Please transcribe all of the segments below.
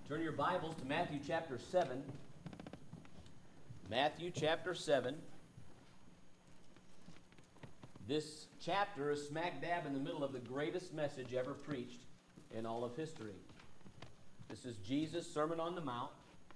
Turn your Bibles to Matthew chapter 7. Matthew chapter 7. This chapter is smack dab in the middle of the greatest message ever preached in all of history. This is Jesus' Sermon on the Mount.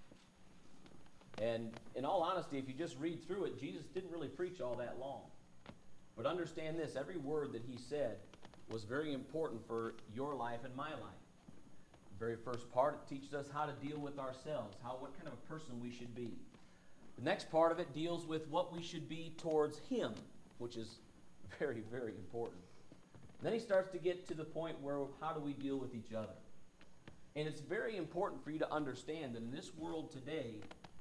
And in all honesty, if you just read through it, Jesus didn't really preach all that long. But understand this, every word that he said was very important for your life and my life. The very first part, it teaches us how to deal with ourselves, what kind of a person we should be. The next part of it deals with what we should be towards him, which is very, very important. And then he starts to get to the point where how do we deal with each other? And it's very important for you to understand that in this world today,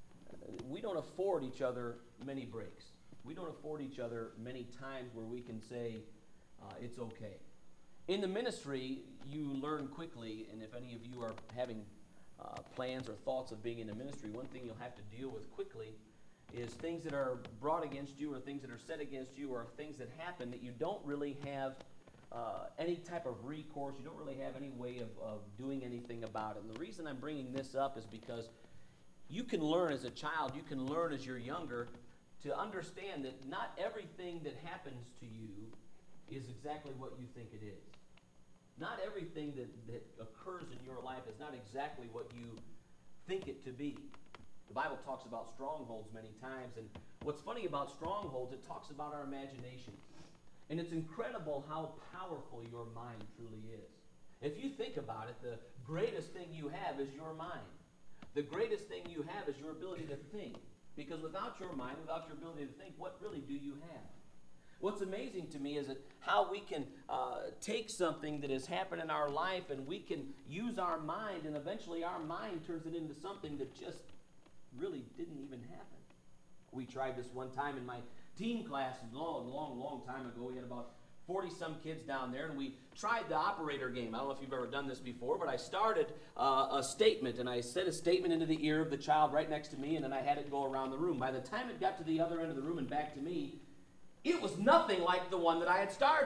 we don't afford each other many breaks. We don't afford each other many times where we can say, it's okay. In the ministry, you learn quickly, and if any of you are having plans or thoughts of being in the ministry, one thing you'll have to deal with quickly is things that are brought against you or things that are said against you or things that happen that you don't really have any type of recourse. You don't really have any way of doing anything about it. And the reason I'm bringing this up is because you can learn as a child, you can learn as you're younger to understand that not everything that happens to you is exactly what you think it is. Not everything that occurs in your life is not exactly what you think it to be. The Bible talks about strongholds many times, and what's funny about strongholds, it talks about our imagination. And it's incredible how powerful your mind truly is. If you think about it, the greatest thing you have is your mind. The greatest thing you have is your ability to think. Because without your mind, without your ability to think, what really do you have? What's amazing to me is that how we can take something that has happened in our life and we can use our mind, and eventually our mind turns it into something that just really didn't even happen. We tried this one time in my teen class a long time ago. We had about 40-some kids down there, and we tried the operator game. I don't know if you've ever done this before, but I started a statement, and I said a statement into the ear of the child right next to me, and then I had it go around the room. By the time it got to the other end of the room and back to me, it was nothing like the one that I had started.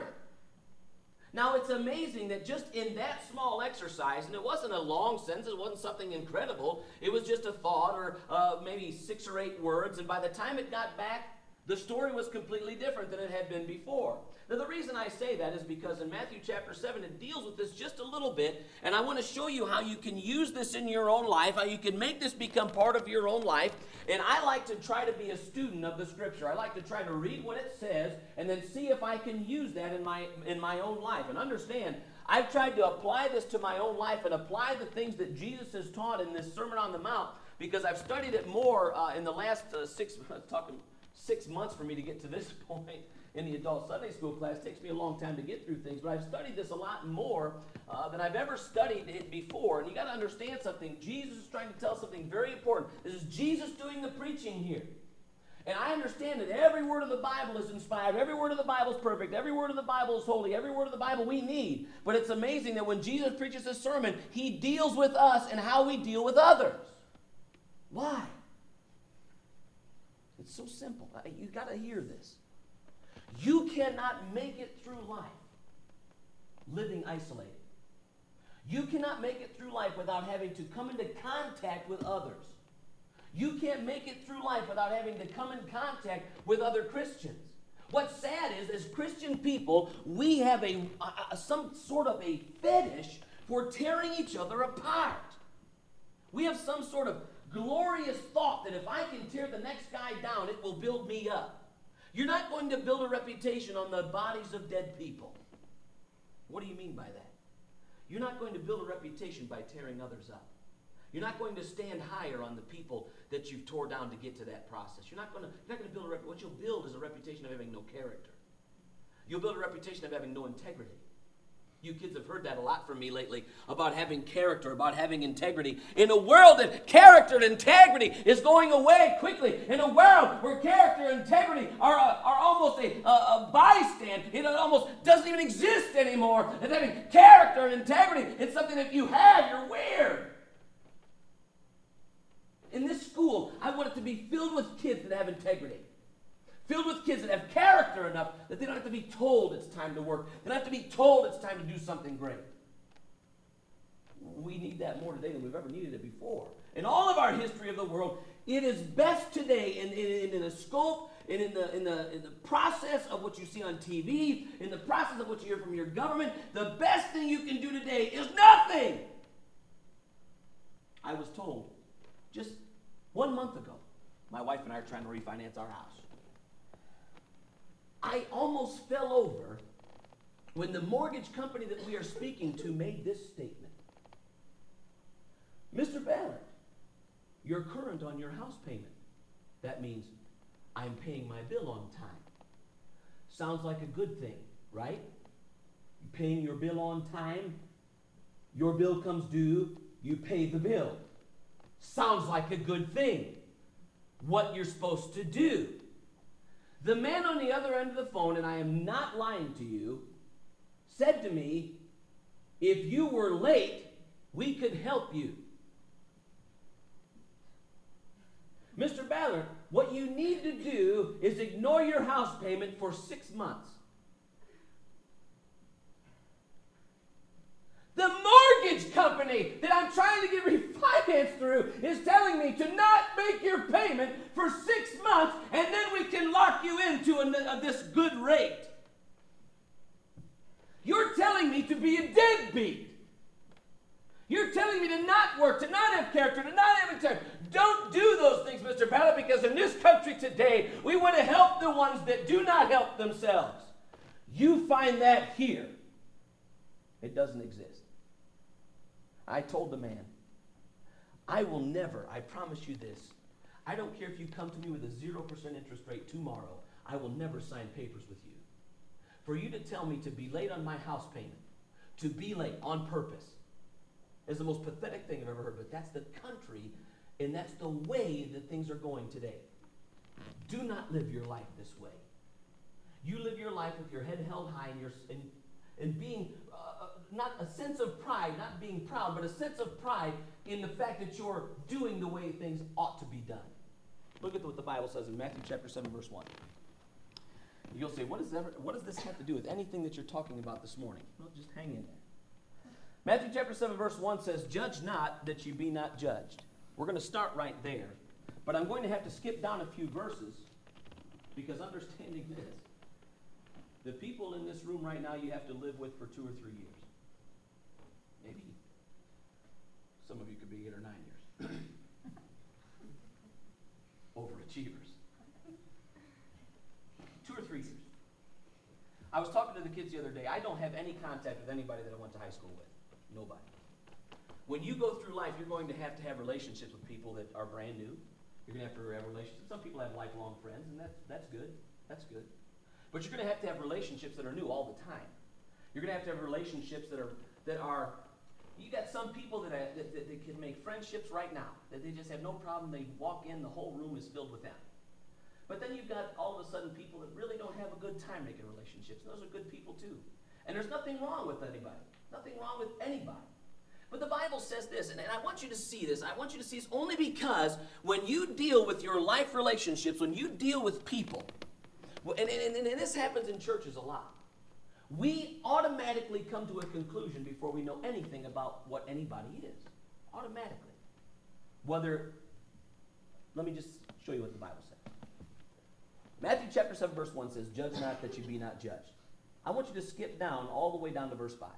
Now, it's amazing that just in that small exercise, and it wasn't a long sentence, it wasn't something incredible, it was just a thought or maybe 6 or 8 words, and by the time it got back, the story was completely different than it had been before. Now, the reason I say that is because in Matthew chapter 7, it deals with this just a little bit, and I want to show you how you can use this in your own life, how you can make this become part of your own life, and I like to try to be a student of the Scripture. I like to try to read what it says and then see if I can use that in my own life. And understand, I've tried to apply this to my own life and apply the things that Jesus has taught in this Sermon on the Mount because I've studied it more in the last 6 months for me to get to this point in the adult Sunday school class. It takes me a long time to get through things, but I've studied this a lot more than I've ever studied it before. And you got to understand something. Jesus is trying to tell something very important. This is Jesus doing the preaching here. And I understand that every word of the Bible is inspired. Every word of the Bible is perfect. Every word of the Bible is holy. Every word of the Bible we need. But it's amazing that when Jesus preaches this sermon, he deals with us and how we deal with others. Why? It's so simple. You got to hear this. You cannot make it through life living isolated. You cannot make it through life without having to come into contact with others. You can't make it through life without having to come in contact with other Christians. What's sad is, as Christian people, we have some sort of a fetish for tearing each other apart. We have some sort of glorious thought that if I can tear the next guy down, it will build me up. You're not going to build a reputation on the bodies of dead people. What do you mean by that? You're not going to build a reputation by tearing others up. You're not going to stand higher on the people that you've tore down to get to that process. You're not going to build a reputation. What you'll build is a reputation of having no character. You'll build a reputation of having no integrity. You kids have heard that a lot from me lately about having character, about having integrity. In a world that character and integrity is going away quickly, in a world where character and integrity are almost a bystand, it almost doesn't even exist anymore. And having character and integrity, it's something that if you have, you're weird. In this school, I want it to be filled with kids that have integrity. Filled with kids that have character enough that they don't have to be told it's time to work. They don't have to be told it's time to do something great. We need that more today than we've ever needed it before. In all of our history of the world, it is best today in the scope and in the process of what you see on TV, in the process of what you hear from your government. The best thing you can do today is nothing. I was told just 1 month ago, my wife and I are trying to refinance our house. I almost fell over when the mortgage company that we are speaking to made this statement. Mr. Ballard, you're current on your house payment. That means I'm paying my bill on time. Sounds like a good thing, right? You're paying your bill on time. Your bill comes due. You pay the bill. Sounds like a good thing. What you're supposed to do. The man on the other end of the phone, and I am not lying to you, said to me, if you were late, we could help you. Mr. Ballard, what you need to do is ignore your house payment for 6 months. The mortgage company that I'm trying to get refinanced through is telling me to not make your payment for 6 months, and then we can lock you into this good rate. You're telling me to be a deadbeat. You're telling me to not work, to not have character, to not have integrity. Don't do those things, Mr. Ballard, because in this country today, we want to help the ones that do not help themselves. You find that here. It doesn't exist. I told the man, I will never, I promise you this, I don't care if you come to me with a 0% interest rate tomorrow, I will never sign papers with you. For you to tell me to be late on my house payment, to be late on purpose, is the most pathetic thing I've ever heard. But that's the country, and that's the way that things are going today. Do not live your life this way. You live your life with your head held high and being not a sense of pride, not being proud, but a sense of pride in the fact that you're doing the way things ought to be done. Look at what the Bible says in Matthew chapter 7, verse 1. You'll say, what does this have to do with anything that you're talking about this morning? Well, just hang in there. Matthew chapter 7, verse 1 says, judge not that you be not judged. We're going to start right there, but I'm going to have to skip down a few verses because understanding this, the people in this room right now you have to live with for 2 or 3 years. Maybe some of you could be 8 or 9 years. Overachievers. 2 or 3 years. I was talking to the kids the other day. I don't have any contact with anybody that I went to high school with. Nobody. When you go through life, you're going to have relationships with people that are brand new. You're going to have relationships. Some people have lifelong friends, and that's good. That's good. But you're going to have relationships that are new all the time. You're going to have relationships that are. You got some people that can make friendships right now. That they just have no problem. They walk in, the whole room is filled with them. But then you've got all of a sudden people that really don't have a good time making relationships. And those are good people too. And there's nothing wrong with anybody. Nothing wrong with anybody. But the Bible says this, and I want you to see this. I want you to see this only because when you deal with your life relationships, when you deal with people, and this happens in churches a lot, we automatically come to a conclusion before we know anything about what anybody is. Automatically. Let me just show you what the Bible says. Matthew chapter 7, verse 1 says, judge not that you be not judged. I want you to skip down all the way down to verse 5.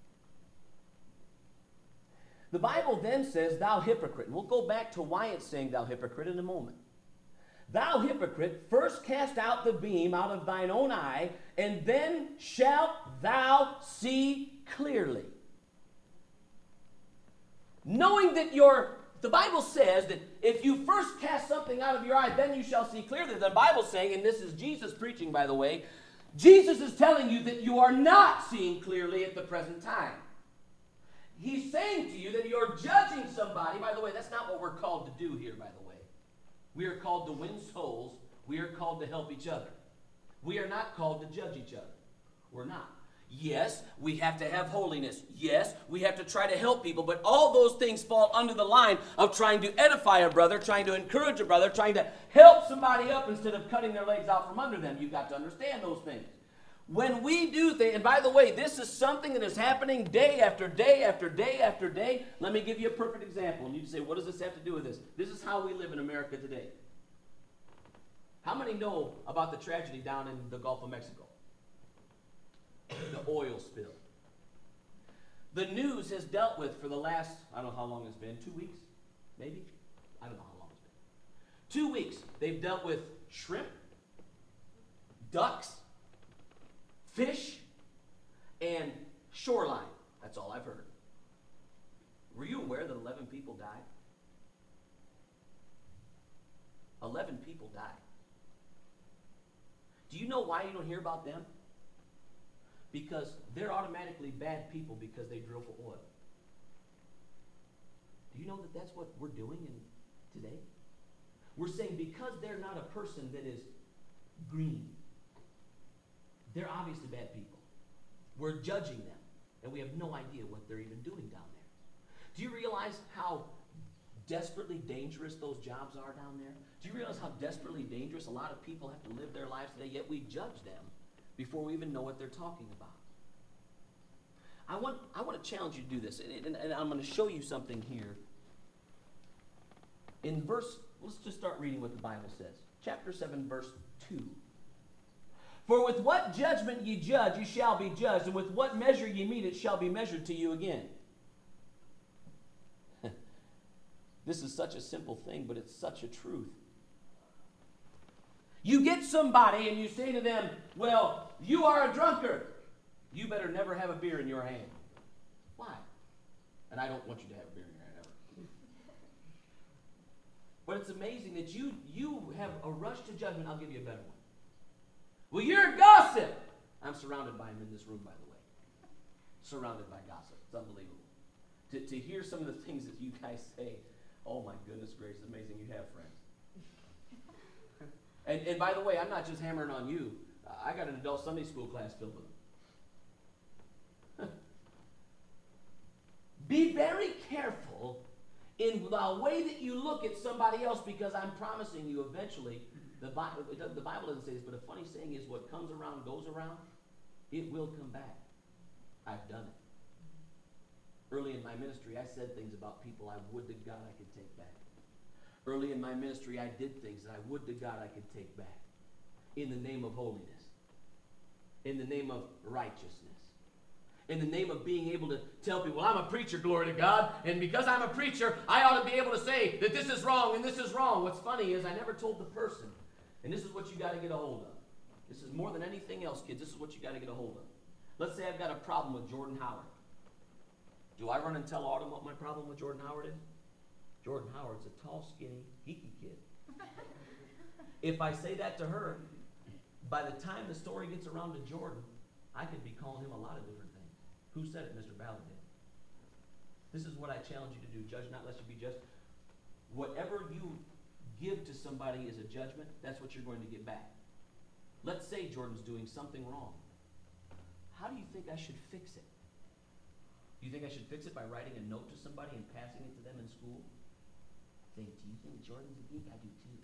The Bible then says, thou hypocrite. And we'll go back to why it's saying thou hypocrite in a moment. Thou hypocrite, first cast out the beam out of thine own eye, and then shalt thou see clearly. Knowing that the Bible says that if you first cast something out of your eye, then you shall see clearly. The Bible's saying, and this is Jesus preaching, by the way, Jesus is telling you that you are not seeing clearly at the present time. He's saying to you that you're judging somebody. By the way, that's not what we're called to do here, by the way. We are called to win souls. We are called to help each other. We are not called to judge each other. We're not. Yes, we have to have holiness. Yes, we have to try to help people. But all those things fall under the line of trying to edify a brother, trying to encourage a brother, trying to help somebody up instead of cutting their legs out from under them. You've got to understand those things. When we do things, and by the way, this is something that is happening day after day after day after day. Let me give you a perfect example. And you say, what does this have to do with this? This is how we live in America today. How many know about the tragedy down in the Gulf of Mexico? The oil spill. The news has dealt with for the last, I don't know how long it's been, 2 weeks, maybe? I don't know how long it's been. 2 weeks, they've dealt with shrimp, ducks, fish, and shoreline. That's all I've heard. Were you aware that 11 people died? 11 people died. Do you know why you don't hear about them? Because they're automatically bad people because they drill for oil. Do you know that that's what we're doing today? We're saying because they're not a person that is green, they're obviously bad people. We're judging them, and we have no idea what they're even doing down there. Do you realize how desperately dangerous those jobs are down there? Do you realize how desperately dangerous a lot of people have to live their lives today, yet we judge them before we even know what they're talking about? I want to challenge you to do this, and I'm going to show you something here. In verse, let's just start reading what the Bible says. Chapter 7, verse 2. For with what judgment ye judge, ye shall be judged, and with what measure ye mete, it shall be measured to you again. This is such a simple thing, but it's such a truth. You get somebody and you say to them, well, you are a drunkard. You better never have a beer in your hand. Why? And I don't want you to have a beer in your hand ever. But it's amazing that you have a rush to judgment. I'll give you a better one. Well, you're a gossip. I'm surrounded by him in this room, by the way. Surrounded by gossip. It's unbelievable. To hear some of the things that you guys say, oh my goodness gracious, amazing you have friends. And by the way, I'm not just hammering on you. I got an adult Sunday school class filled with them. Be very careful in the way that you look at somebody else, because I'm promising you eventually, the Bible doesn't say this, but a funny saying is what comes around goes around. It will come back. I've done it. Early in my ministry, I said things about people I would to God I could take back. Early in my ministry, I did things that I would to God I could take back. In the name of holiness. In the name of righteousness. In the name of being able to tell people, well, I'm a preacher, glory to God, and because I'm a preacher, I ought to be able to say that this is wrong and this is wrong. What's funny is I never told the person, and this is what you got to get a hold of. This is more than anything else, kids. This is what you got to get a hold of. Let's say I've got a problem with Jordan Howard. Do I run and tell Autumn what my problem with Jordan Howard is? Jordan Howard's a tall, skinny, geeky kid. If I say that to her, by the time the story gets around to Jordan, I could be calling him a lot of different things. Who said it? Mr. Ballard did. This is what I challenge you to do. Judge not lest you be judged. Whatever you give to somebody as a judgment, that's what you're going to get back. Let's say Jordan's doing something wrong. How do you think I should fix it? Do you think I should fix it by writing a note to somebody and passing it to them in school? Saying, do you think Jordan's a geek? I do too.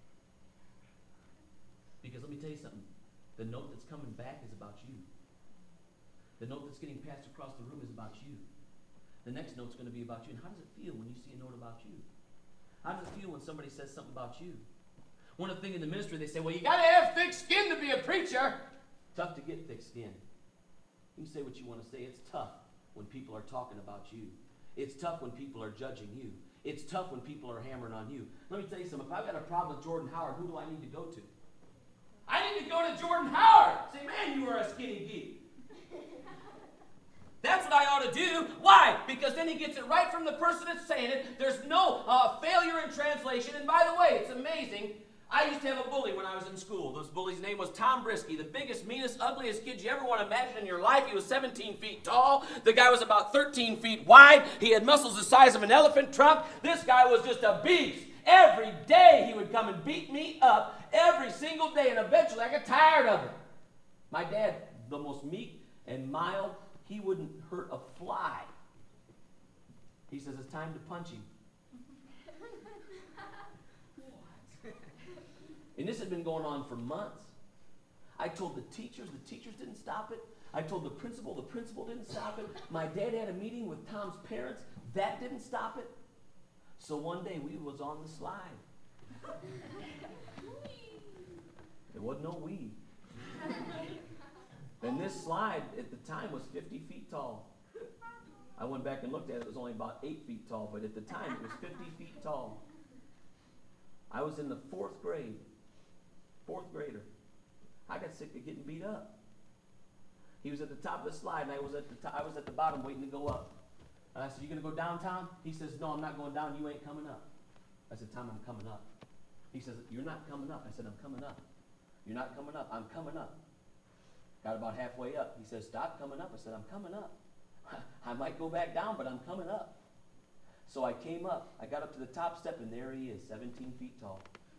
Because let me tell you something. The note that's coming back is about you. The note that's getting passed across the room is about you. The next note's going to be about you. And how does it feel when you see a note about you? How does it feel when somebody says something about you? One of the things in the ministry, they say, well, you got to have thick skin to be a preacher. Tough to get thick skin. You can say what you want to say. It's tough when people are talking about you. It's tough when people are judging you. It's tough when people are hammering on you. Let me tell you something. If I've got a problem with Jordan Howard, who do I need to go to? I need to go to Jordan Howard. Say, man, you are a skinny geek. That's what I ought to do. Why? Because then he gets it right from the person that's saying it. There's no failure in translation. And by the way, it's amazing. I used to have a bully when I was in school. This bully's name was Tom Brisky, the biggest, meanest, ugliest kid you ever want to imagine in your life. He was 17 feet tall. The guy was about 13 feet wide. He had muscles the size of an elephant trunk. This guy was just a beast. Every day he would come and beat me up, every single day, and eventually I got tired of it. My dad, the most meek and mild, he wouldn't hurt a fly. He says, it's time to punch him. And this had been going on for months. I told the teachers didn't stop it. I told the principal didn't stop it. My dad had a meeting with Tom's parents, that didn't stop it. So one day we was on the slide. There wasn't no weed. And this slide at the time was 50 feet tall. I went back and looked at it, it was only about 8 feet tall, but at the time it was 50 feet tall. I was in the 4th grade, 4th grader. I got sick of getting beat up. He was at the top of the slide, and I was at the bottom waiting to go up. And I said, "You gonna go downtown?" He says, "No, I'm not going down. You ain't coming up." I said, "Tom, I'm coming up." He says, "You're not coming up." I said, "I'm coming up." "You're not coming up." "I'm coming up." Got about halfway up. He says, "Stop coming up." I said, "I'm coming up. I might go back down, but I'm coming up." So I came up. I got up to the top step, and there he is, 17 feet tall.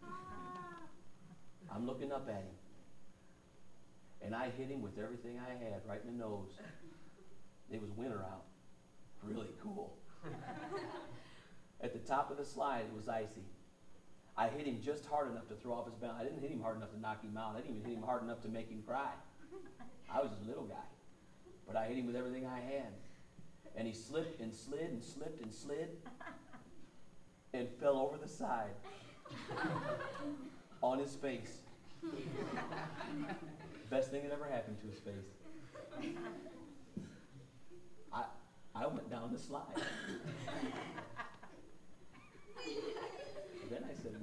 I'm looking up at him. And I hit him with everything I had, right in the nose. It was winter out. Really cool. At the top of the slide, it was icy. I hit him just hard enough to throw off his balance. I didn't hit him hard enough to knock him out. I didn't even hit him hard enough to make him cry. I was a little guy. But I hit him with everything I had. And he slipped and slid and slipped and slid and fell over the side on his face. Best thing that ever happened to his face. I went down the slide. Then I said,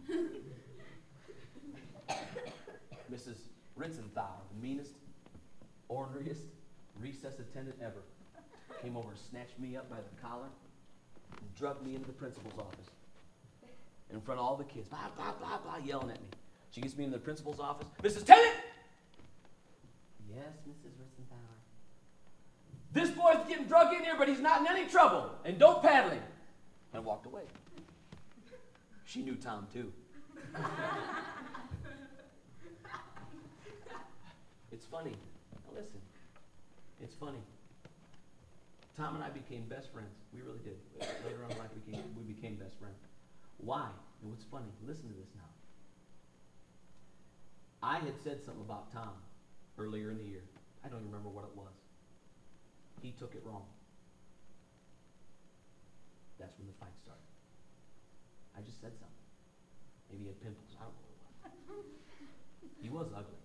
Mrs. Ritzenthal, the meanest, orneriest recess attendant ever, came over and snatched me up by the collar and drugged me into the principal's office in front of all the kids, blah, blah, blah, blah, yelling at me. She gets me into the principal's office. "Mrs. Tennant!" "Yes, Mrs. Ritzenthal." "This boy's getting drugged in here, but he's not in any trouble, and don't paddle him." And walked away. She knew Tom, too. It's funny. Now listen. It's funny. Tom and I became best friends. We really did. Later on in life, we became best friends. Why? And what's funny, listen to this now. I had said something about Tom earlier in the year. I don't even remember what it was. He took it wrong. That's when the fight started. I just said something. Maybe he had pimples. I don't know what it was. He was ugly.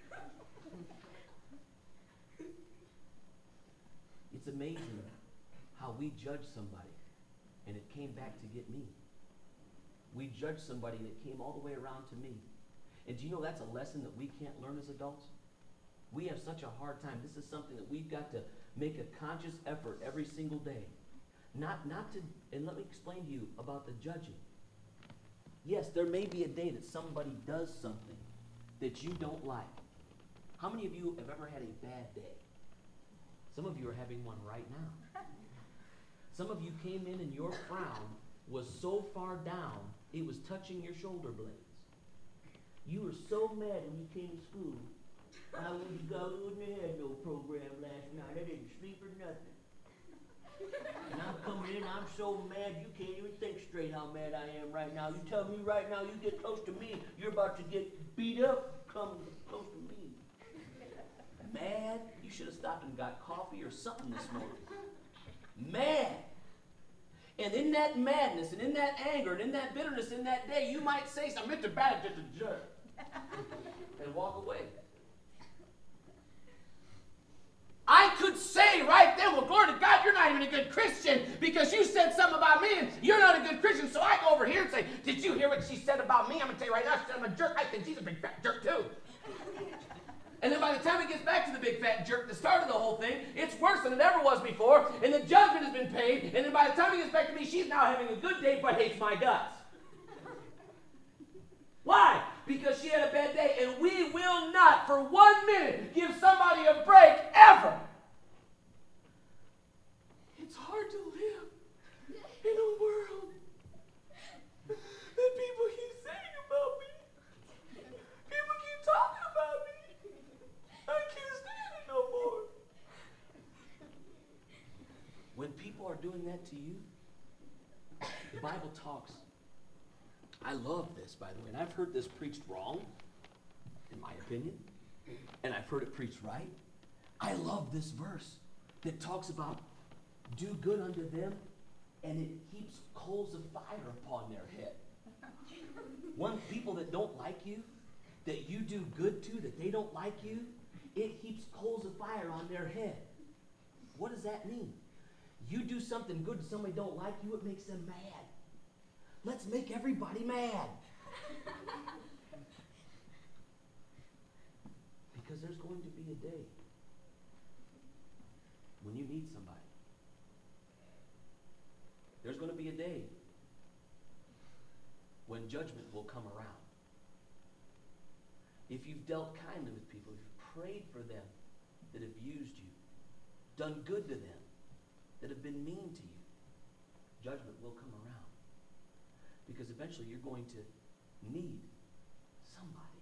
It's amazing how we judge somebody, and it came back to get me. We judge somebody, and it came all the way around to me. And do you know that's a lesson that we can't learn as adults? We have such a hard time. This is something that we've got to make a conscious effort every single day. Not to, and let me explain to you about the judging. Yes, there may be a day that somebody does something that you don't like. How many of you have ever had a bad day? Some of you are having one right now. Some of you came in and your frown was so far down, it was touching your shoulder blades. You were so mad when you came to school. "I wouldn't have no program last night. I didn't sleep or nothing. And I'm coming in, I'm so mad you can't even think straight how mad I am right now. You tell me right now, you get close to me, you're about to get beat up. Come close to me." Mad? You should have stopped and got coffee or something this morning. Mad. And in that madness, and in that anger, and in that bitterness, in that day, you might say something, "Mr. Bad, just a jerk," and walk away. I could say right then, "Well, glory to God, you're not even a good Christian because you said something about me and you're not a good Christian." So I go over here and say, "Did you hear what she said about me? I'm going to tell you right now, she said I'm a jerk. I think she's a big fat jerk too." And then by the time it gets back to the big fat jerk that started the whole thing, it's worse than it ever was before, and the judgment has been paid, and then by the time it gets back to me, she's now having a good day but hates my guts. Why? Because she had a bad day, and we will not for 1 minute give somebody a break ever. It's hard to live in a world that people keep saying about me. People keep talking about me. I can't stand it no more. When people are doing that to you, the Bible talks. I love this, by the way, and I've heard this preached wrong, in my opinion. and I've heard it preached right. I love this verse that talks about do good unto them, and it heaps coals of fire upon their head. One, people that don't like you, that you do good to, that they don't like you, it heaps coals of fire on their head. What does that mean? You do something good to somebody don't like you, it makes them mad. Let's make everybody mad. Because there's going to be a day when you need somebody. There's going to be a day when judgment will come around. If you've dealt kindly with people, if you've prayed for them that have used you, done good to them that have been mean to you, judgment will come around. Because eventually you're going to need somebody.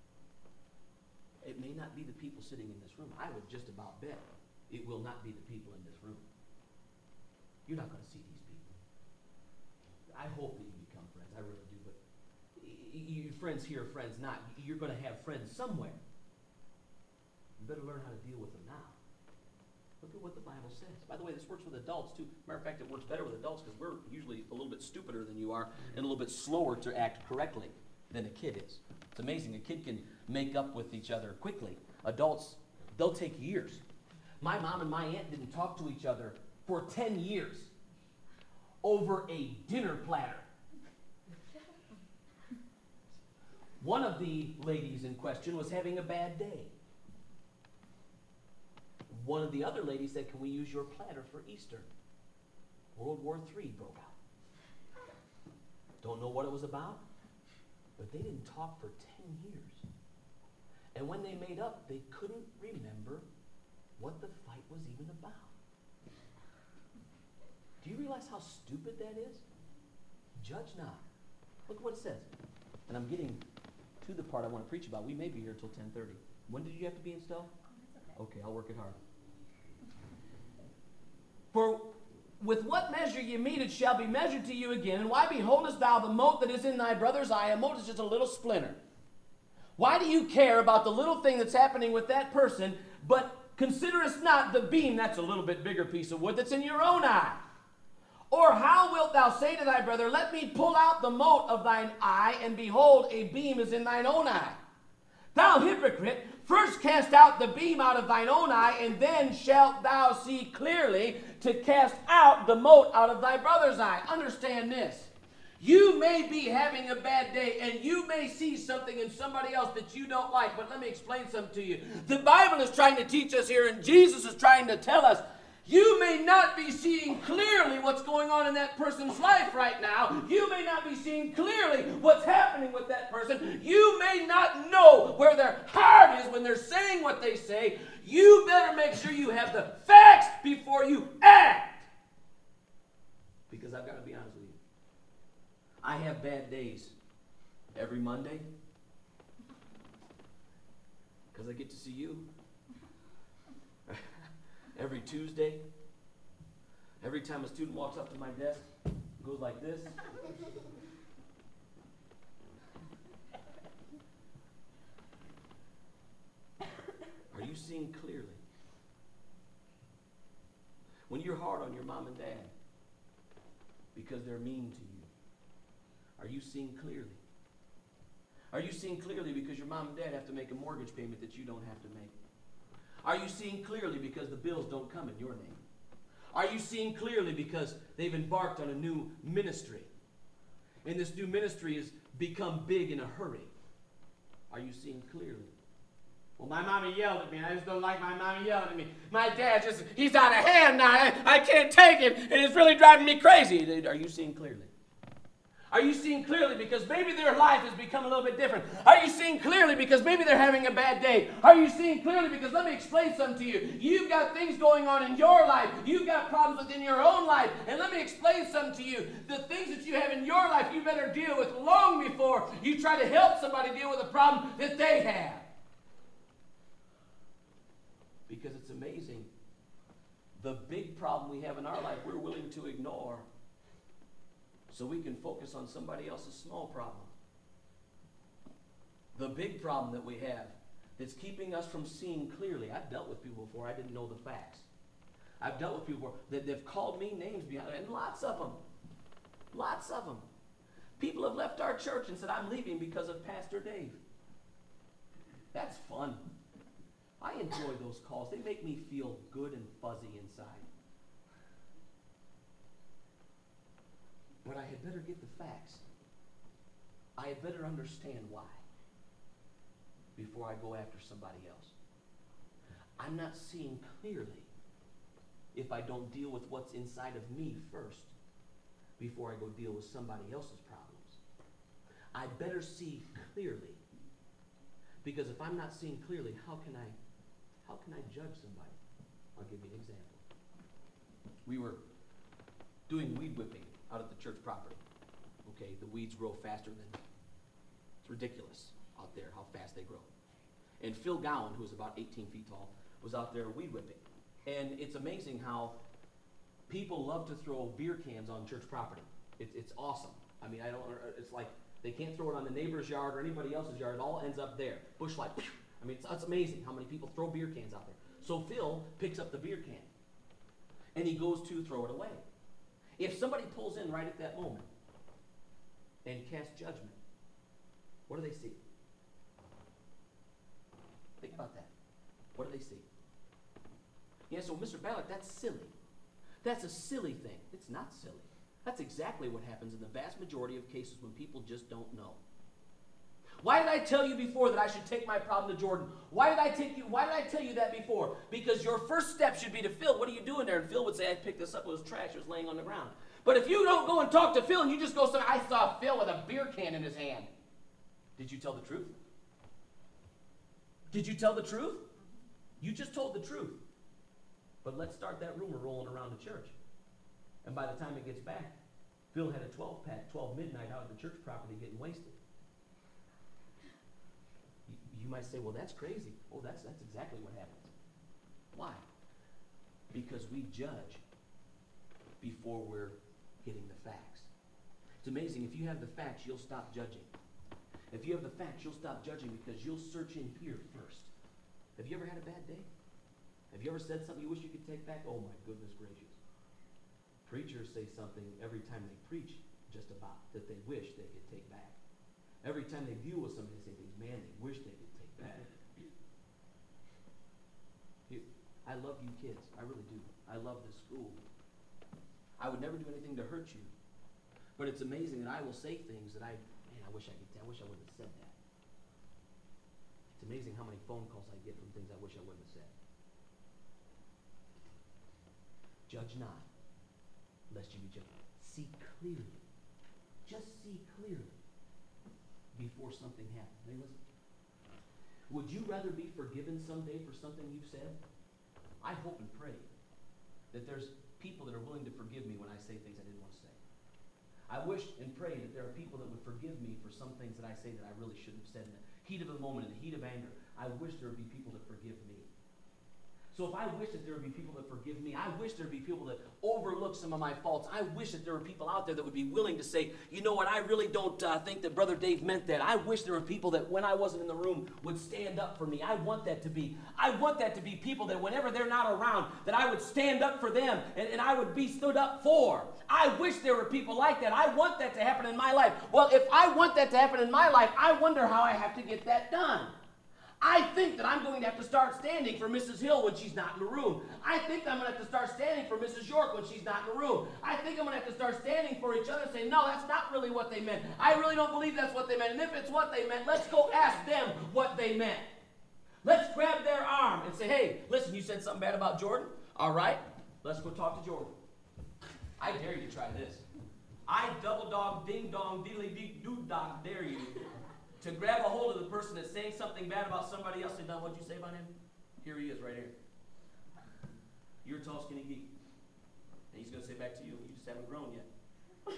It may not be the people sitting in this room. I would just about bet it will not be the people in this room. You're not going to see these people. I hope that you become friends. I really do. But your friends here, friends not. You're going to have friends somewhere. You better learn how to deal with them now. Look at what the Bible says. By the way, this works with adults too. Matter of fact, it works better with adults because we're usually a little bit stupider than you are and a little bit slower to act correctly than a kid is. It's amazing. A kid can make up with each other quickly. Adults, they'll take years. My mom and my aunt didn't talk to each other for 10 years over a dinner platter. One of the ladies in question was having a bad day. One of the other ladies said, "Can we use your platter for Easter?" World War III broke out. Don't know what it was about, but they didn't talk for 10 years. And when they made up, they couldn't remember what the fight was even about. Do you realize how stupid that is? Judge not. Look at what it says. And I'm getting to the part I want to preach about. We may be here till 10:30. When did you have to be in Stell? Okay, I'll work it hard. For with what measure you meet, it shall be measured to you again. And why beholdest thou the mote that is in thy brother's eye? A mote is just a little splinter. Why do you care about the little thing that's happening with that person, but considerest not the beam, that's a little bit bigger piece of wood, that's in your own eye? Or how wilt thou say to thy brother, let me pull out the mote of thine eye, and behold, a beam is in thine own eye? Thou hypocrite, first cast out the beam out of thine own eye, and then shalt thou see clearly to cast out the mote out of thy brother's eye. Understand this. You may be having a bad day, and you may see something in somebody else that you don't like, but let me explain something to you. The Bible is trying to teach us here, and Jesus is trying to tell us, you may not be seeing clearly what's going on in that person's life right now. You may not be seeing clearly what's happening with that person. You may not know where their heart is when they're saying what they say. You better make sure you have the facts before you act. Because I've got to be honest with you. I have bad days every Monday because I get to see you. Every Tuesday, every time a student walks up to my desk, goes like this. Are you seeing clearly? When you're hard on your mom and dad because they're mean to you, are you seeing clearly? Are you seeing clearly because your mom and dad have to make a mortgage payment that you don't have to make? Are you seeing clearly because the bills don't come in your name? Are you seeing clearly because they've embarked on a new ministry? And this new ministry has become big in a hurry. Are you seeing clearly? Well, my mommy yelled at me. I just don't like my mommy yelling at me. My dad he's out of hand now. I can't take it. And it's really driving me crazy. Are you seeing clearly? Are you seeing clearly because maybe their life has become a little bit different? Are you seeing clearly because maybe they're having a bad day? Are you seeing clearly because, let me explain something to you. You've got things going on in your life. You've got problems within your own life. And let me explain something to you. The things that you have in your life, you better deal with long before you try to help somebody deal with a problem that they have. Because it's amazing. The big problem we have in our life, we're willing to ignore so we can focus on somebody else's small problem. The big problem that we have, that's keeping us from seeing clearly. I've dealt with people before I didn't know the facts. I've dealt with people that they've called me names behind, and lots of them. Lots of them. People have left our church and said, I'm leaving because of Pastor Dave. That's fun. I enjoy those calls. They make me feel good and fuzzy inside. But I had better get the facts. I had better understand why before I go after somebody else. I'm not seeing clearly if I don't deal with what's inside of me first before I go deal with somebody else's problems. I better see clearly, because if I'm not seeing clearly, how can I judge somebody? I'll give you an example. We were doing weed whipping out at the church property. Okay, the weeds grow faster than, it's ridiculous out there how fast they grow. And Phil Gowan, who was about 18 feet tall, was out there weed whipping. And it's amazing how people love to throw beer cans on church property. It's awesome. I mean, it's like they can't throw it on the neighbor's yard or anybody else's yard. It all ends up there. Bush light. I mean, it's amazing how many people throw beer cans out there. So Phil picks up the beer can, and he goes to throw it away. If somebody pulls in right at that moment and casts judgment, what do they see? Think about that. What do they see? Yeah, so Mr. Ballard, that's silly. That's a silly thing. It's not silly. That's exactly what happens in the vast majority of cases when people just don't know. Why did I tell you before that I should take my problem to Jordan? Why did I tell you that before? Because your first step should be to Phil, what are you doing there? And Phil would say, I picked this up, it was trash, it was laying on the ground. But if you don't go and talk to Phil and you just go say, I saw Phil with a beer can in his hand. Did you tell the truth? Did you tell the truth? You just told the truth. But let's start that rumor rolling around the church. And by the time it gets back, Phil had a 12-pack, 12 midnight out of the church property getting wasted. You might say, well, that's crazy. Oh, that's exactly what happens. Why? Because we judge before we're getting the facts. It's amazing. If you have the facts, you'll stop judging. If you have the facts, you'll stop judging because you'll search in here first. Have you ever had a bad day? Have you ever said something you wish you could take back? Oh, my goodness gracious. Preachers say something every time they preach just about that they wish they could take back. Every time they deal with somebody, they say things, man, they wish they could take back. I love you kids. I really do. I love this school. I would never do anything to hurt you. But it's amazing that I will say things that I wish I wouldn't have said that. It's amazing how many phone calls I get from things I wish I wouldn't have said. Judge not, lest you be judged. See clearly. Just see clearly before something happens. Hey, listen. Would you rather be forgiven someday for something you've said? I hope and pray that there's people that are willing to forgive me when I say things I didn't want to say. I wish and pray that there are people that would forgive me for some things that I say that I really shouldn't have said in the heat of the moment, in the heat of anger. I wish there would be people that forgive me. So if I wish that there would be people that forgive me, I wish there would be people that overlook some of my faults. I wish that there were people out there that would be willing to say, you know what, I really don't think that Brother Dave meant that. I wish there were people that when I wasn't in the room would stand up for me. I want that to be people that whenever they're not around, that I would stand up for them and I would be stood up for. I wish there were people like that. I want that to happen in my life. Well, if I want that to happen in my life, I wonder how I have to get that done. I think that I'm going to have to start standing for Mrs. Hill when she's not in the room. I think I'm going to have to start standing for Mrs. York when she's not in the room. I think I'm going to have to start standing for each other and say, no, that's not really what they meant. I really don't believe that's what they meant. And if it's what they meant, let's go ask them what they meant. Let's grab their arm and say, hey, listen, you said something bad about Jordan? All right, let's go talk to Jordan. I dare you to try this. I double dog, ding dong, diddly dee doo dog dare you to grab a hold of the person that's saying something bad about somebody else and what'd you say about him? Here he is right here. You're a tall, skinny geek. And he's going to say back to you, you just haven't grown yet.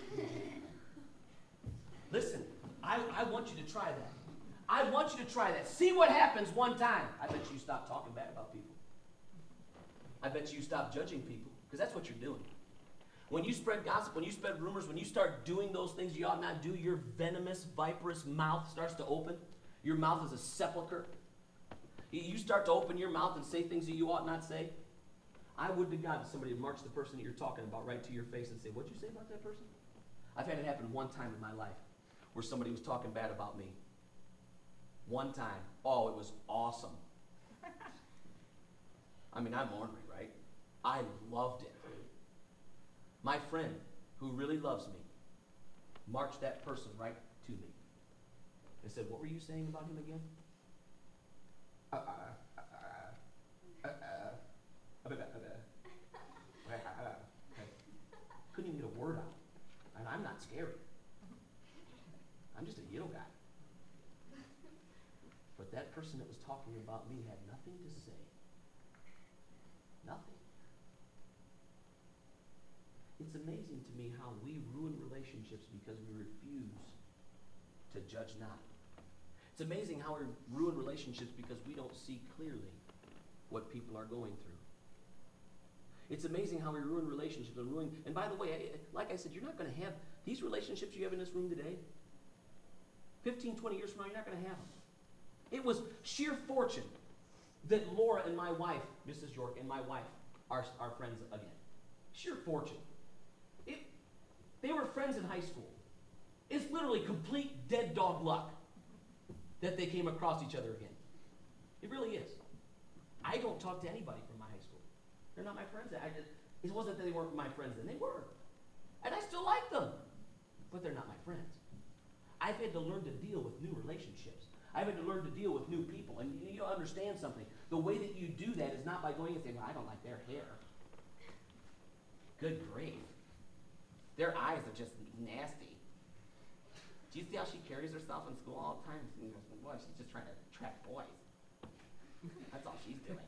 Listen, I want you to try that. I want you to try that. See what happens one time. I bet you stop talking bad about people. I bet you stop judging people, because that's what you're doing. When you spread gossip, when you spread rumors, when you start doing those things you ought not do, your venomous, viperous mouth starts to open. Your mouth is a sepulcher. You start to open your mouth and say things that you ought not say. I would to God that somebody would march the person that you're talking about right to your face and say, what'd you say about that person? I've had it happen one time in my life where somebody was talking bad about me. One time. Oh, it was awesome. I mean, I'm ornery, right? I loved it. My friend, who really loves me, marched that person right to me and said, what were you saying about him again? Couldn't even get a word out. And I'm not scary. I'm just a little guy. But that person that was talking about me had nothing to say. Nothing. It's amazing to me how we ruin relationships because we refuse to judge not. It's amazing how we ruin relationships because we don't see clearly what people are going through. It's amazing how we ruin relationships and by the way, like I said, you're not going to have these relationships you have in this room today. 15, 20 years from now, you're not going to have them. It was sheer fortune that Laura and my wife, Mrs. York, and my wife are friends again. Sheer fortune. They were friends in high school. It's literally complete dead dog luck that they came across each other again. It really is. I don't talk to anybody from my high school. They're not my friends. It wasn't that they weren't my friends then. They were. And I still like them. But they're not my friends. I've had to learn to deal with new relationships. I've had to learn to deal with new people. And you don't understand something. The way that you do that is not by going and saying, well, I don't like their hair. Good grief. Their eyes are just nasty. Do you see how she carries herself in school all the time? Well, she's just trying to attract boys. That's all she's doing.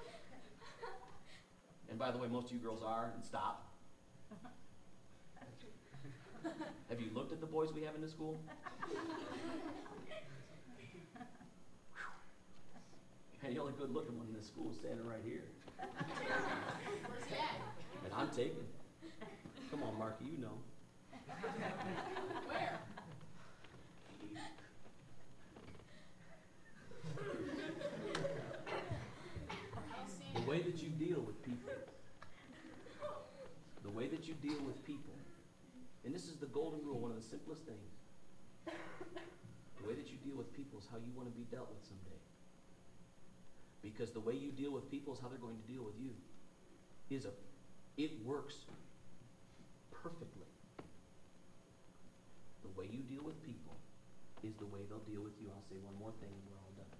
And by the way, most of you girls are, and stop. Have you looked at the boys we have in the school? And the only good looking one in this school is standing right here. Where's he at? And I'm taken. Come on, Marky, you know. Where? The way that you deal with people. The way that you deal with people. And this is the golden rule, one of the simplest things. The way that you deal with people is how you want to be dealt with someday. Because the way you deal with people is how they're going to deal with you. It works perfectly. The way you deal with people is the way they'll deal with you. I'll say one more thing and we're all done.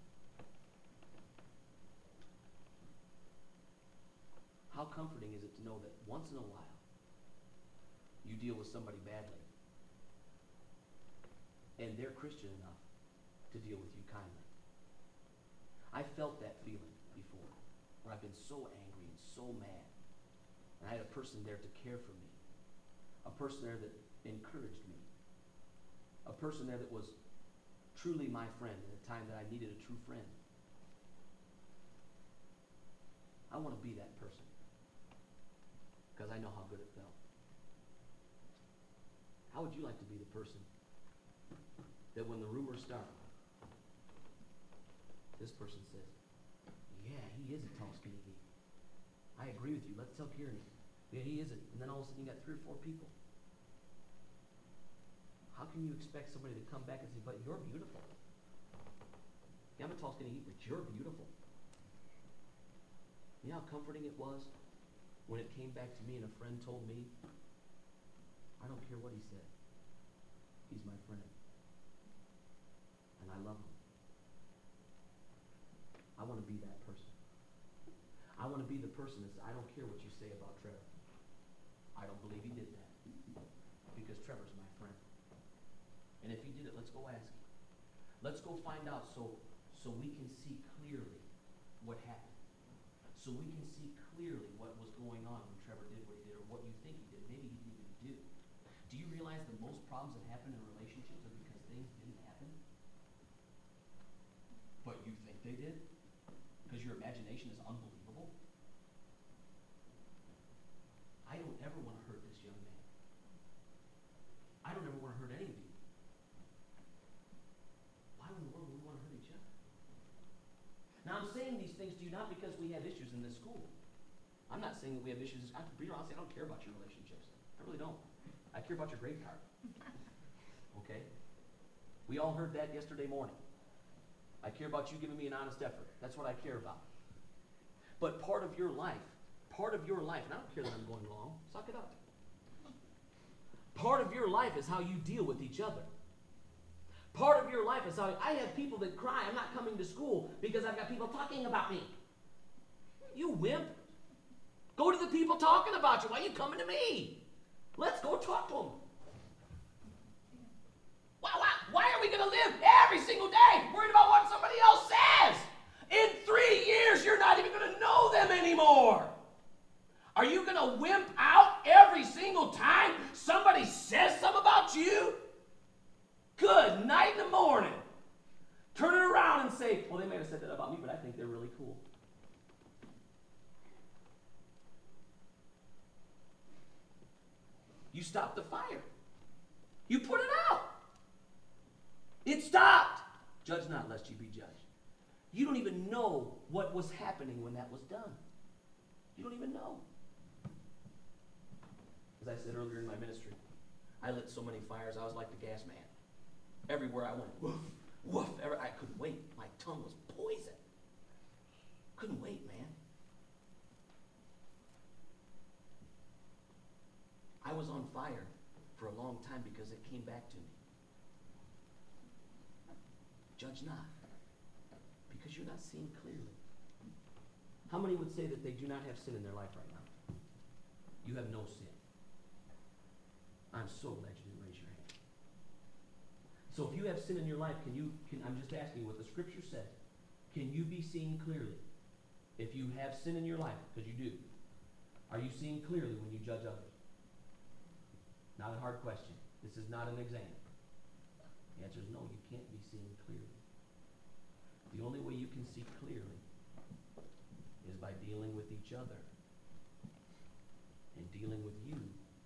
How comforting is it to know that once in a while you deal with somebody badly and they're Christian enough to deal with you kindly. I felt that feeling before, where I've been so angry and so mad, and I had a person there to care for me, a person there that encouraged me, a person there that was truly my friend at a time that I needed a true friend. I want to be that person because I know how good it felt. How would you like to be the person that when the rumors start, this person says, yeah, he is a tall, skinny geek. I agree with you. Let's tell Kieran. Yeah, he is it. And then all of a sudden you got 3 or 4 people. How can you expect somebody to come back and say, but you're beautiful? Yeah, I'm a tall, skinny geek, but you're beautiful. You know how comforting it was when it came back to me and a friend told me, I don't care what he said. He's my friend. And I love him. I want to be that person. I want to be the person that says, I don't care what you say about Trevor. I don't believe he did that. Because Trevor's my friend. And if he did it, let's go ask him. Let's go find out so we can see clearly what happened. So we can see clearly what was going on when Trevor did what he did or what you think he did. Maybe he didn't even do. Do you realize that most problems that happen in relationships are because things didn't happen? But you think they did? Because your imagination is unbelievable? I don't ever want to hurt this young man. I don't ever want to hurt any of you. Why in the world would we want to hurt each other? Now I'm saying saying these things to you not because we have issues in this school. I'm not saying that we have issues. To be honest, I don't care about your relationships. I really don't. I care about your grade card. Okay? We all heard that yesterday morning. I care about you giving me an honest effort. That's what I care about. But part of your life, and I don't care that I'm going long, suck it up. Part of your life is how you deal with each other. Part of your life is how I have people that cry, I'm not coming to school because I've got people talking about me. You wimp. Go to the people talking about you. Why are you coming to me? Let's go talk to them. Why are we going to live every single day worried about what somebody else says? In 3 years, you're not even going to know them anymore. Are you going to wimp out every single time somebody says something about you? Good night in the morning. Turn it around and say, well, they may have said that about me, but I think they're really cool. You stopped the fire. You put it out. It stopped. Judge not, lest you be judged. You don't even know what was happening when that was done. You don't even know. As I said earlier in my ministry, I lit so many fires, I was like the gas man. Everywhere I went, woof, woof. I couldn't wait. My tongue was poison. Couldn't wait, man. I was on fire for a long time because it came back to me. Judge not, because you're not seeing clearly. How many would say that they do not have sin in their life right now? You have no sin. I'm so glad you didn't raise your hand. So if you have sin in your life, I'm just asking you what the scripture says. Can you be seeing clearly? If you have sin in your life, because you do, are you seeing clearly when you judge others? Not a hard question. This is not an exam. The answer is no, you can't be seeing clearly. The only way you can see clearly is by dealing with each other and dealing with you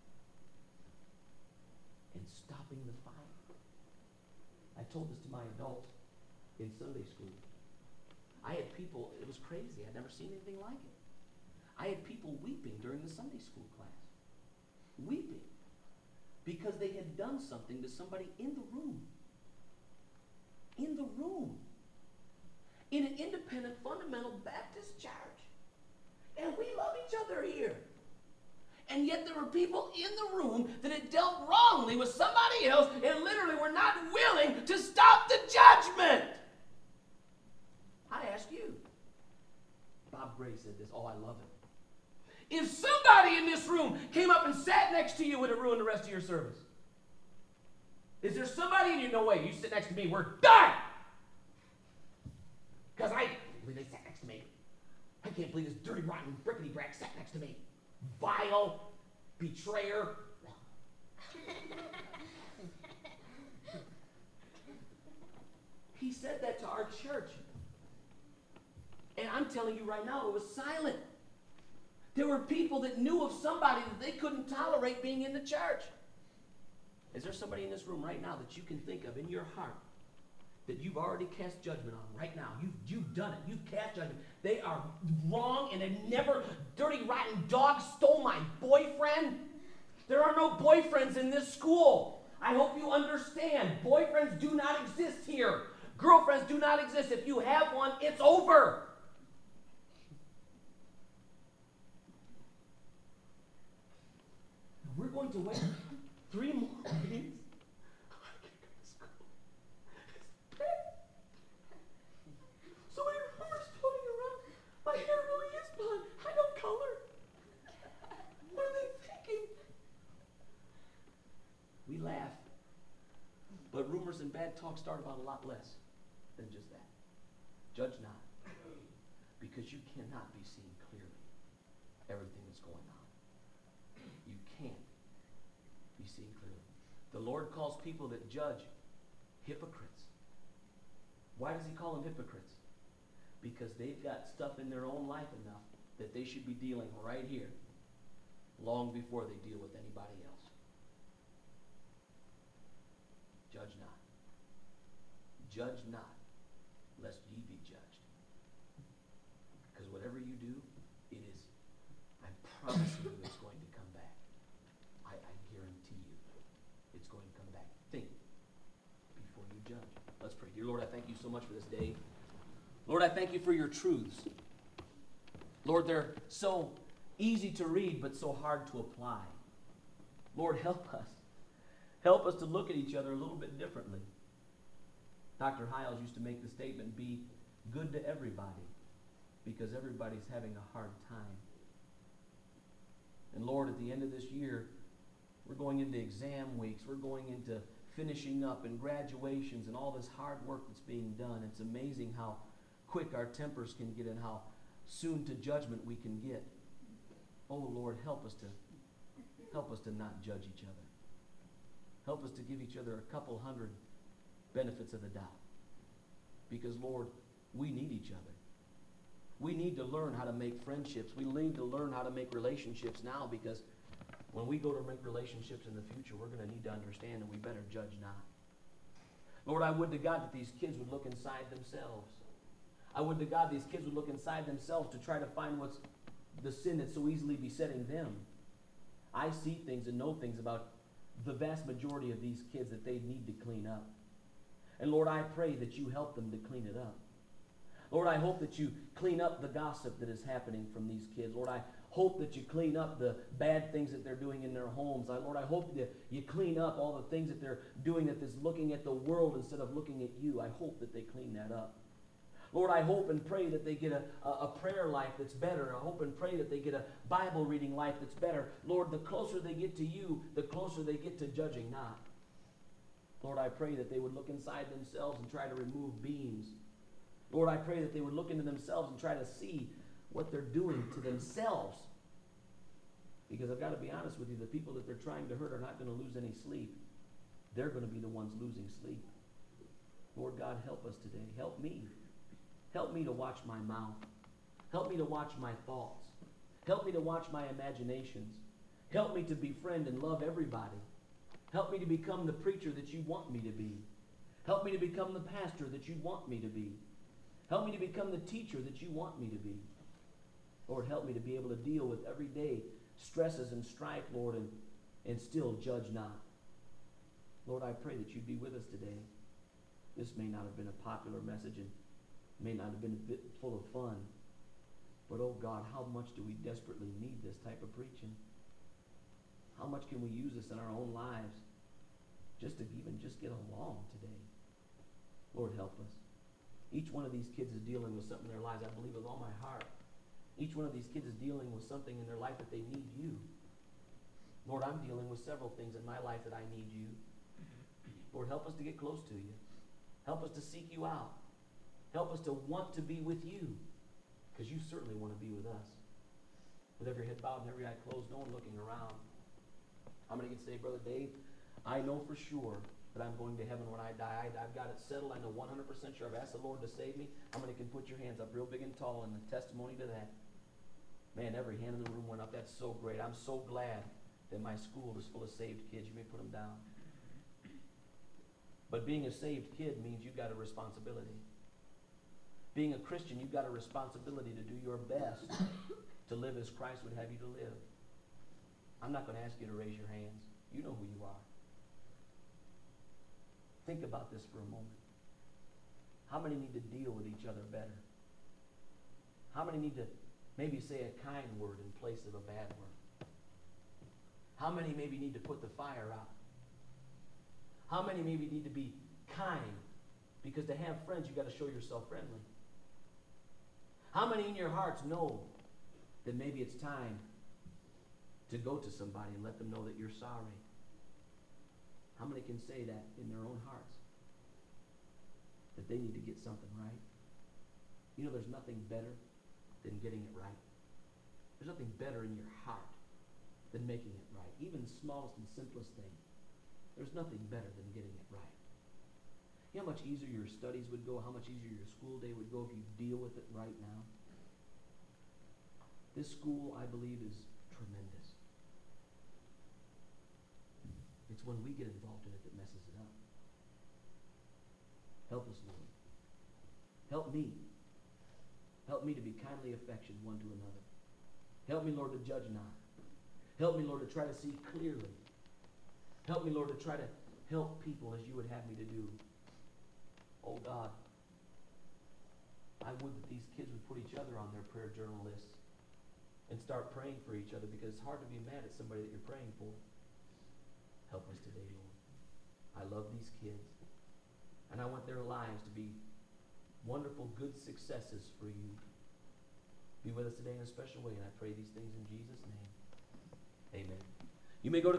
and stopping the fire. I told this to my adults in Sunday school. I had people, it was crazy. I'd never seen anything like it. I had people weeping during the Sunday school class. Weeping. Because they had done something to somebody in the room. In the room. In an independent, fundamental Baptist church. And we love each other here. And yet there were people in the room that had dealt wrongly with somebody else and literally were not willing to stop the judgment. I ask you. Bob Gray said this. Oh, I love it. If somebody in this room came up and sat next to you, would it ruin the rest of your service? Is there somebody in you? No way. You sit next to me, we're done. Because I can't believe they sat next to me. I can't believe this dirty, rotten, brickety brack sat next to me. Vile betrayer. He said that to our church. And I'm telling you right now, it was silent. There were people that knew of somebody that they couldn't tolerate being in the church. Is there somebody in this room right now that you can think of in your heart that you've already cast judgment on right now? You've done it. You've cast judgment. They are wrong and have never, dirty, rotten dog stole my boyfriend. There are no boyfriends in this school. I hope you understand. Boyfriends do not exist here. Girlfriends do not exist. If you have one, it's over. We're going to wait 3 more weeks. I can't go to school. It's bad. So many rumors floating around. My hair really is blonde. I don't color. What are they thinking? We laugh. But rumors and bad talk start about a lot less than just that. Judge not. Because you cannot be seeing clearly everything that's going on. You can't be seeing clearly. The Lord calls people that judge hypocrites. Why does he call them hypocrites? Because they've got stuff in their own life enough that they should be dealing right here long before they deal with anybody else. Judge not. Judge not, lest ye be judged. to judge. Let's pray. Dear Lord, I thank you so much for this day. Lord, I thank you for your truths. Lord, they're so easy to read, but so hard to apply. Lord, help us. Help us to look at each other a little bit differently. Dr. Hiles used to make the statement, be good to everybody, because everybody's having a hard time. And Lord, at the end of this year, we're going into exam weeks. We're going into finishing up and graduations and all this hard work that's being done. It's amazing how quick our tempers can get and how soon to judgment we can get. Oh Lord, help us to not judge each other. Help us to give each other a couple hundred benefits of the doubt. Because Lord, we need each other. We need to learn how to make friendships. We need to learn how to make relationships now, because when we go to make relationships in the future, we're going to need to understand that we better judge not. Lord, I would to God that these kids would look inside themselves. I would to God these kids would look inside themselves to try to find what's the sin that's so easily besetting them. I see things and know things about the vast majority of these kids that they need to clean up. And Lord, I pray that you help them to clean it up. Lord, I hope that you clean up the gossip that is happening from these kids. Lord, I hope that you clean up the bad things that they're doing in their homes. Lord, I hope that you clean up all the things that they're doing that is looking at the world instead of looking at you. I hope that they clean that up. Lord, I hope and pray that they get a prayer life that's better. I hope and pray that they get a Bible reading life that's better. Lord, the closer they get to you, the closer they get to judging not. Lord, I pray that they would look inside themselves and try to remove beams. Lord, I pray that they would look into themselves and try to see what they're doing to themselves. Because I've got to be honest with you, the people that they're trying to hurt are not going to lose any sleep. They're going to be the ones losing sleep. Lord God, help us today. Help me. Help me to watch my mouth. Help me to watch my thoughts. Help me to watch my imaginations. Help me to befriend and love everybody. Help me to become the preacher that you want me to be. Help me to become the pastor that you want me to be. Help me to become the teacher that you want me to be. Lord, help me to be able to deal with everyday stresses and strife, Lord, and still judge not. Lord, I pray that you'd be with us today. This may not have been a popular message and may not have been a bit full of fun, but oh God, how much do we desperately need this type of preaching? How much can we use this in our own lives just to even just get along today? Lord, help us. Each one of these kids is dealing with something in their lives, I believe with all my heart. Each one of these kids is dealing with something in their life that they need you. Lord, I'm dealing with several things in my life that I need you. Lord, help us to get close to you. Help us to seek you out. Help us to want to be with you, because you certainly want to be with us. With every head bowed and every eye closed, no one looking around. How many can say, Brother Dave, I know for sure that I'm going to heaven when I die. I've got it settled. I know 100% sure. I've asked the Lord to save me. How many can put your hands up real big and tall in the testimony to that? Man, every hand in the room went up. That's so great. I'm so glad that my school is full of saved kids. You may put them down. But being a saved kid means you've got a responsibility. Being a Christian, you've got a responsibility to do your best to live as Christ would have you to live. I'm not going to ask you to raise your hands. You know who you are. Think about this for a moment. How many need to deal with each other better? How many need to maybe say a kind word in place of a bad word? How many maybe need to put the fire out? How many maybe need to be kind? Because to have friends, you've got to show yourself friendly. How many in your hearts know that maybe it's time to go to somebody and let them know that you're sorry? How many can say that in their own hearts? That they need to get something right? You know, there's nothing better than getting it right. There's nothing better in your heart than making it right. Even the smallest and simplest thing. There's nothing better than getting it right. You know how much easier your studies would go, how much easier your school day would go if you deal with it right now? This school, I believe, is tremendous. It's when we get involved in it that messes it up. Help us, Lord. Help me. Help me to be kindly affectioned one to another. Help me, Lord, to judge not. Help me, Lord, to try to see clearly. Help me, Lord, to try to help people as you would have me to do. Oh God, I would that these kids would put each other on their prayer journal lists and start praying for each other, because it's hard to be mad at somebody that you're praying for. Help us today, Lord. I love these kids, and I want their lives to be wonderful, good successes for you. Be with us today in a special way, and I pray these things in Jesus' name. Amen. You may go to